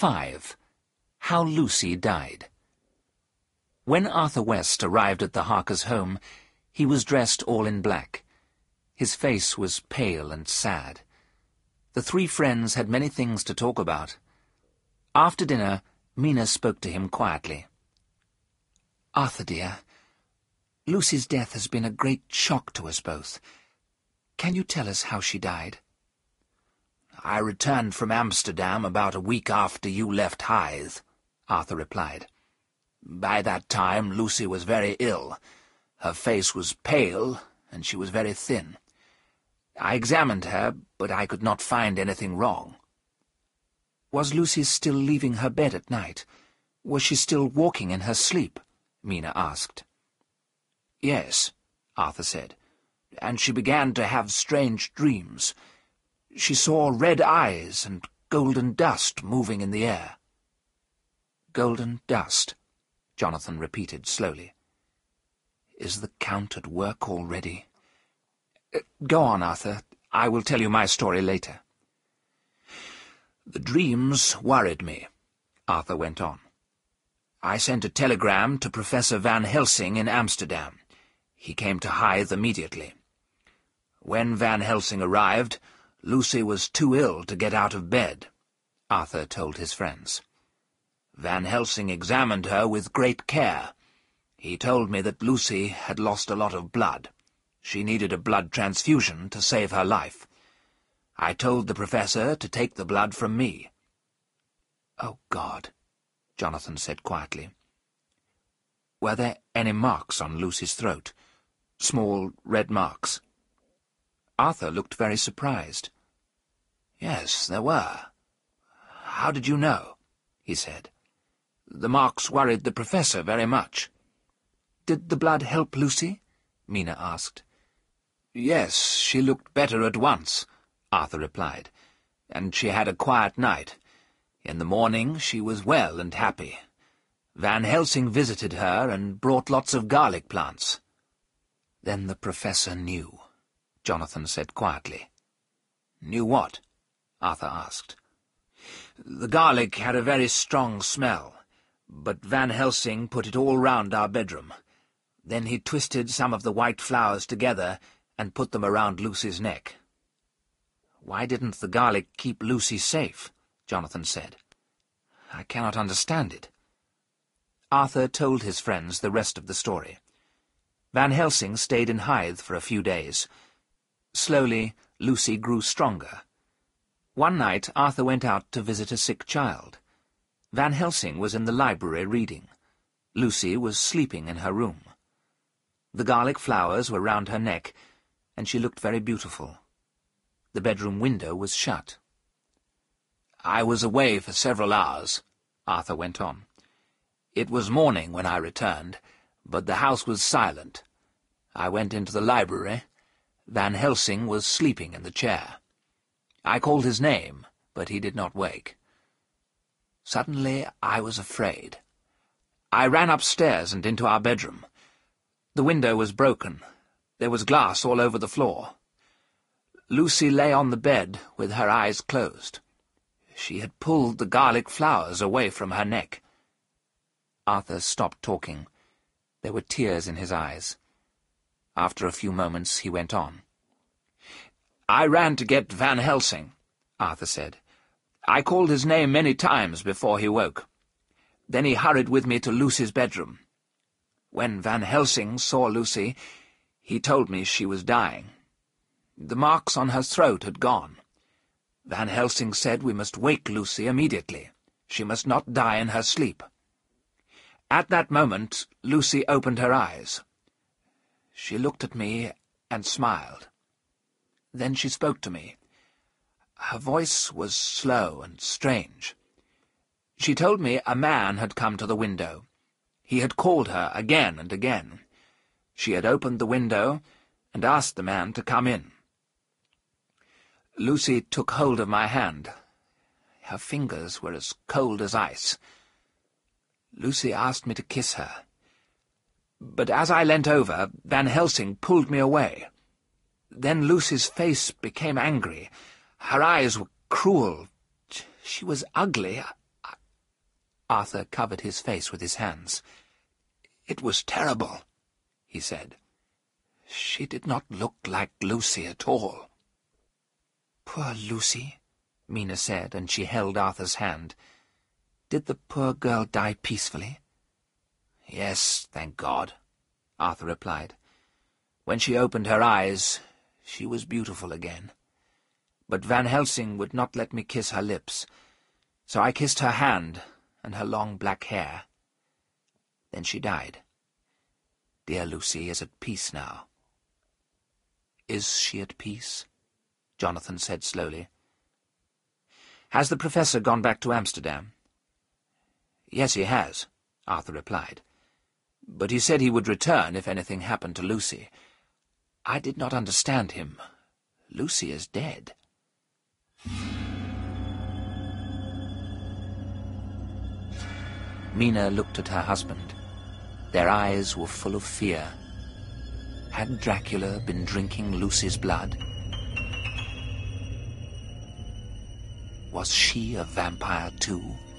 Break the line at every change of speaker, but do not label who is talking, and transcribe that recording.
5. How Lucy Died. When Arthur West arrived at the Harkers' home, he was dressed all in black. His face was pale and sad. The three friends had many things to talk about. After dinner, Mina spoke to him quietly. "Arthur, dear, Lucy's death has been a great shock to us both. Can you tell us how she died?"
"I returned from Amsterdam about a week after you left Hythe," Arthur replied. "By that time Lucy was very ill. Her face was pale, and she was very thin. I examined her, but I could not find anything wrong."
"Was Lucy still leaving her bed at night? Was she still walking in her sleep?" Mina asked.
"Yes," Arthur said, "and she began to have strange dreams. She saw red eyes and golden dust moving in the air."
"Golden dust," Jonathan repeated slowly. "Is the Count at work already?" Go on, Arthur. I will tell you my story later."
"The dreams worried me," Arthur went on. "I sent a telegram to Professor Van Helsing in Amsterdam. He came to Hythe immediately. When Van Helsing arrived, Lucy was too ill to get out of bed," Arthur told his friends. "Van Helsing examined her with great care. He told me that Lucy had lost a lot of blood. She needed a blood transfusion to save her life. I told the professor to take the blood from me."
"Oh, God," Jonathan said quietly. "Were there any marks on Lucy's throat? Small red marks?" Arthur looked very surprised.
"Yes, there were. How did you know?" he said. "The marks worried the professor very much."
"Did the blood help Lucy?" Mina asked.
"Yes, she looked better at once," Arthur replied, "and she had a quiet night. In the morning she was well and happy. Van Helsing visited her and brought lots of garlic plants."
"Then the professor knew," Jonathan said quietly.
"Knew what?" Arthur asked. "The garlic had a very strong smell, but Van Helsing put it all round our bedroom. Then he twisted some of the white flowers together and put them around Lucy's neck."
"Why didn't the garlic keep Lucy safe?" Jonathan said. "I cannot understand it." Arthur told his friends the rest of the story. Van Helsing stayed in Hythe for a few days. Slowly, Lucy grew stronger. One night, Arthur went out to visit a sick child. Van Helsing was in the library reading. Lucy was sleeping in her room. The garlic flowers were round her neck, and she looked very beautiful. The bedroom window was shut.
"I was away for several hours," Arthur went on. "It was morning when I returned, but the house was silent. I went into the library. Van Helsing was sleeping in the chair. I called his name, but he did not wake. Suddenly I was afraid. I ran upstairs and into our bedroom. The window was broken. There was glass all over the floor. Lucy lay on the bed with her eyes closed. She had pulled the garlic flowers away from her neck."
Arthur stopped talking. There were tears in his eyes. After a few moments he went on.
"I ran to get Van Helsing," Arthur said. "I called his name many times before he woke. Then he hurried with me to Lucy's bedroom. When Van Helsing saw Lucy, he told me she was dying. The marks on her throat had gone. Van Helsing said we must wake Lucy immediately. She must not die in her sleep. At that moment, Lucy opened her eyes. She looked at me and smiled. Then she spoke to me. Her voice was slow and strange. She told me a man had come to the window. He had called her again and again. She had opened the window and asked the man to come in. Lucy took hold of my hand. Her fingers were as cold as ice. Lucy asked me to kiss her. But as I leant over, Van Helsing pulled me away. Then Lucy's face became angry. Her eyes were cruel. She was ugly.
Arthur covered his face with his hands. "It was terrible," he said. "She did not look like Lucy at all." "Poor Lucy," Mina said, and she held Arthur's hand. "Did the poor girl die peacefully?" "Yes, thank God," Arthur replied. "When she opened her eyes, she was beautiful again. But Van Helsing would not let me kiss her lips, so I kissed her hand and her long black hair. Then she died. Dear Lucy is at peace now." "Is she at peace?" Jonathan said slowly. "Has the professor gone back to Amsterdam?" "Yes, he has," Arthur replied. "But he said he would return if anything happened to Lucy. I did not understand him. Lucy is dead." Mina looked at her husband. Their eyes were full of fear. Had Dracula been drinking Lucy's blood? Was she a vampire too?